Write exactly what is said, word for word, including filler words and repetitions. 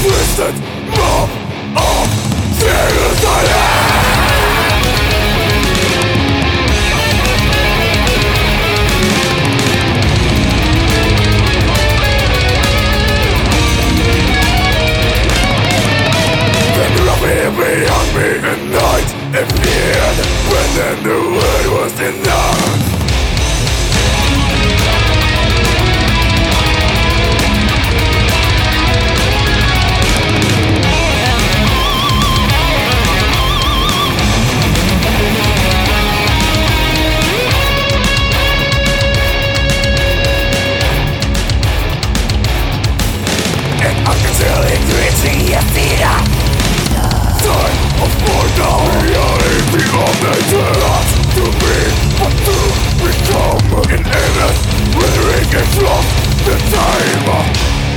twisted mob of genocide. Behind me at night appeared when then the word was enough. And I can tell it gritty your feet up. Time of mortal reality of nature. Not to be, but to become. In endless withering and lost the time.